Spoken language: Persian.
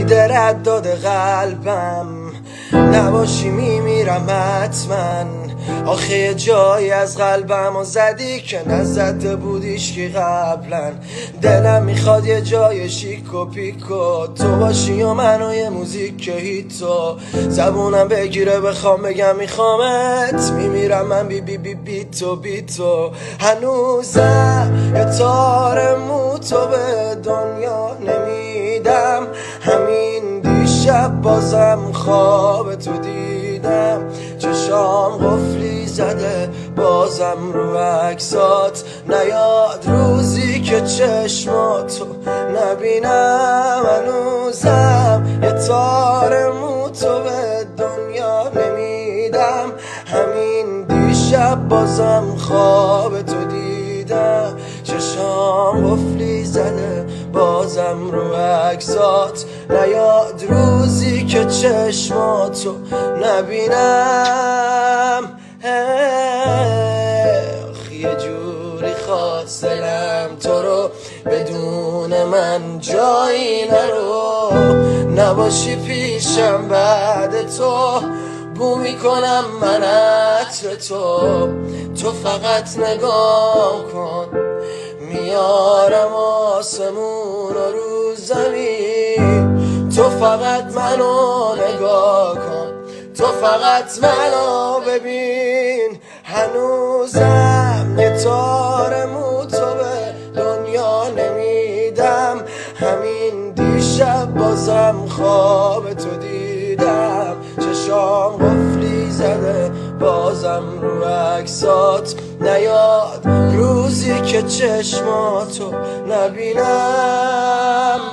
درد داده قلبم نباشی میمیرم حتما. آخه یه جایی از قلبم و زدی که نزده بودیش که قبلا. دلم میخواد یه جای شیک و پیکو تو باشی و من و یه موزیک که هیتو زبونم بگیره بخوام بگم میخوامت. میمیرم من بی بی بی بی تو بی تو. هنوزم یه تار مو تو به دنیا نمیدم. همین دیشب بازم خواب تو دیدم. چشام قفلی زده بازم رو عکسات نیاد روزی که چشماتو نبینم. هنوزم یه تار مو تو به دنیا نمیدم. همین دیشب بازم خواب تو دیدم. چشام قفلی زده بازم رو عکسات نیاد روزی که چشماتو نبینم. یه جوری خواست دلم تو رو بدون من جایی نرو. نباشی پیشم بعد تو بو میکنم من عطر تو. تو فقط نگاه کن میارم آسمون و رو زمین. تو فقط منو نگاه کن تو فقط منو ببین. هنوزم یه تار مو تو به دنیا نمیدم. همین دیشب بازم خواب تو دیدم. چشام قفلی زده بازم رو عکسات نیاد روزی که چشماتو نبینم.